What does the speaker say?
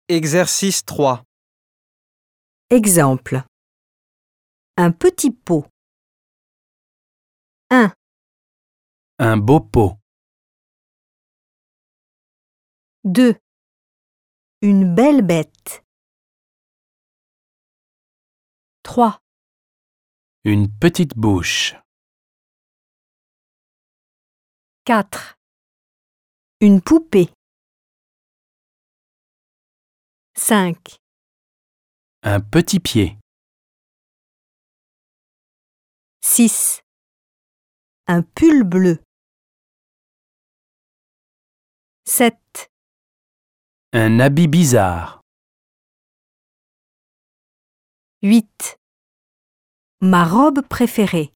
Exercice 3. Exemple. Un petit pot. 1, Un beau pot. 2. Une belle bête. 3, Une petite bouche. 4. Une poupée. 5, Un petit pied. 6. Un pull bleu. 7, Un habit bizarre. 8. Ma robe préférée.